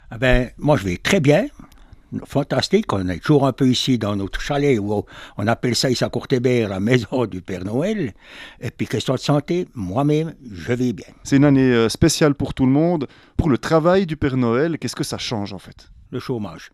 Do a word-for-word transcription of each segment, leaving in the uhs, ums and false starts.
Ah ben, moi, je vais très bien. Fantastique. On est toujours un peu ici dans notre chalet où on appelle ça ici à Courtébert la maison du Père Noël. Et puis, question de santé, moi-même, je vais bien. C'est une année euh, spéciale pour tout le monde. Pour le travail du Père Noël, qu'est-ce que ça change en fait? Le chômage.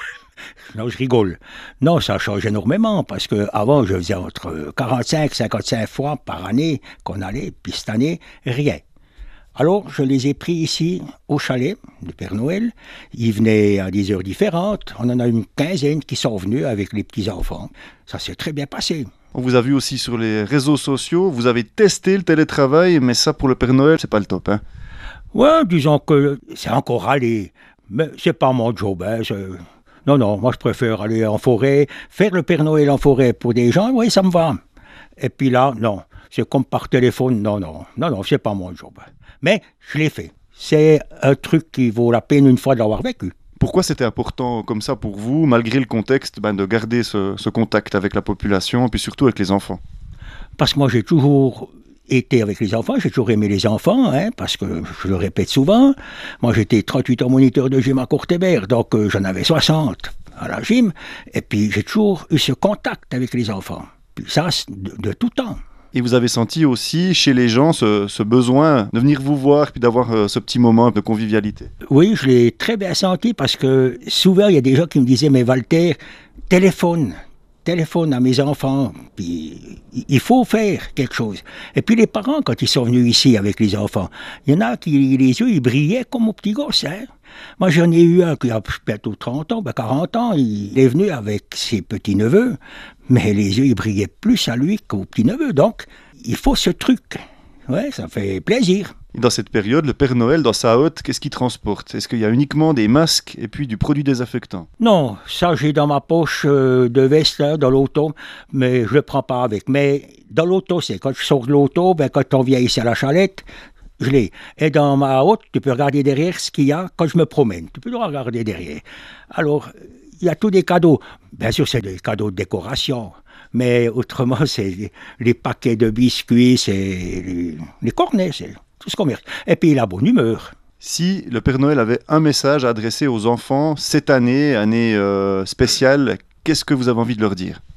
Non, je rigole. Non, ça change énormément parce qu'avant, je faisais entre quarante-cinq et cinquante-cinq fois par année qu'on allait, puis cette année, rien. Alors, je les ai pris ici, au chalet du Père Noël. Ils venaient à des heures différentes. On en a une quinzaine qui sont venus avec les petits-enfants. Ça s'est très bien passé. On vous a vu aussi sur les réseaux sociaux. Vous avez testé le télétravail, mais ça, pour le Père Noël, c'est pas le top, hein? Ouais, disons que c'est encore aller. Mais c'est pas mon job, hein. c'est- Non, non, moi je préfère aller en forêt. Faire le Père Noël en forêt pour des gens, oui, ça me va. Et puis là, non. C'est comme par téléphone, non, non. Non, non, c'est pas mon job. Mais je l'ai fait. C'est un truc qui vaut la peine une fois de l'avoir vécu. Pourquoi c'était important comme ça pour vous, malgré le contexte, ben, de garder ce, ce contact avec la population, et puis surtout avec les enfants? Parce que moi, j'ai toujours été avec les enfants, j'ai toujours aimé les enfants, hein, parce que je le répète souvent. Moi, j'étais trente-huit ans moniteur de gym à Courtébert, donc euh, j'en avais soixante à la gym. Et puis, j'ai toujours eu ce contact avec les enfants. Puis ça, c'est de, de tout temps. Et vous avez senti aussi chez les gens ce, ce besoin de venir vous voir, puis d'avoir euh, ce petit moment de convivialité? Oui, je l'ai très bien senti parce que souvent, il y a des gens qui me disaient, mais Walter, téléphone, téléphone à mes enfants, puis il faut faire quelque chose. Et puis les parents, quand ils sont venus ici avec les enfants, il y en a qui, les yeux, ils brillaient comme aux petits gosses, hein. Moi, j'en ai eu un qui a bientôt trente ans, ben quarante ans, il est venu avec ses petits-neveux, mais les yeux, ils brillaient plus à lui qu'aux petits-neveux. Donc, il faut ce truc. Ouais, ça fait plaisir. Et dans cette période, le Père Noël, dans sa hotte, qu'est-ce qu'il transporte? Est-ce qu'il y a uniquement des masques et puis du produit désinfectant? Non, ça j'ai dans ma poche euh, de veste là, dans l'auto, mais je le prends pas avec. Mais dans l'auto, c'est quand je sors de l'auto, ben, quand on vient ici à la Chalette, je l'ai. Et dans ma hotte, tu peux regarder derrière ce qu'il y a quand je me promène. Tu peux le regarder derrière. Alors, il y a tous des cadeaux. Bien sûr, c'est des cadeaux de décoration. Mais autrement, c'est les paquets de biscuits, c'est les, les cornets, c'est tout ce qu'on mérite. Et puis la bonne humeur. Si le Père Noël avait un message à adresser aux enfants cette année, année euh, spéciale, qu'est-ce que vous avez envie de leur dire?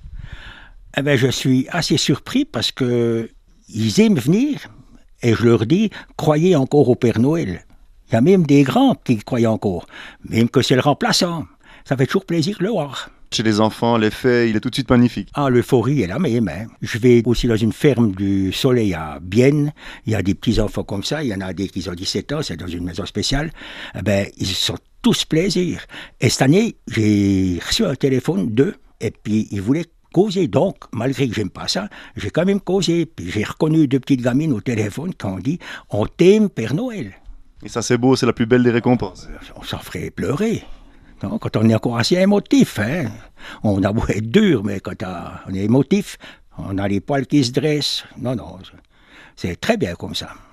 Eh bien, je suis assez surpris parce que ils aiment venir et je leur dis, croyez encore au Père Noël. Il y a même des grands qui croient encore, même que c'est le remplaçant. Ça fait toujours plaisir de le voir. Chez les enfants, l'effet, il est tout de suite magnifique. Ah, l'euphorie est la même. Hein. Je vais aussi dans une ferme du Soleil à Bienne. Il y a des petits-enfants comme ça. Il y en a des qui ont dix-sept ans. C'est dans une maison spéciale. Eh ben, ils sont tous plaisir. Et cette année, j'ai reçu un téléphone d'eux. Et puis, ils voulaient causer. Donc, malgré que j'aime pas ça, j'ai quand même causé. Puis, j'ai reconnu deux petites gamines au téléphone qui ont dit « On t'aime, Père Noël ». Et ça, c'est beau, c'est la plus belle des récompenses. On s'en ferait pleurer. Non, quand on est encore assez émotif, hein. On a beau être dur, mais quand on est émotif, on a les poils qui se dressent. Non, non, c'est très bien comme ça.